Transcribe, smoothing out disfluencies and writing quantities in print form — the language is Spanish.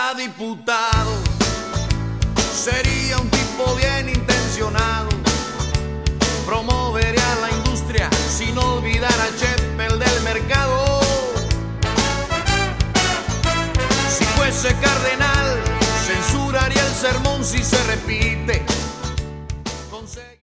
fuera diputado, sería un tipo bien intencionado. Promovería la industria sin olvidar a Cheppel del mercado. Si fuese cardenal, censuraría el sermón si se repite.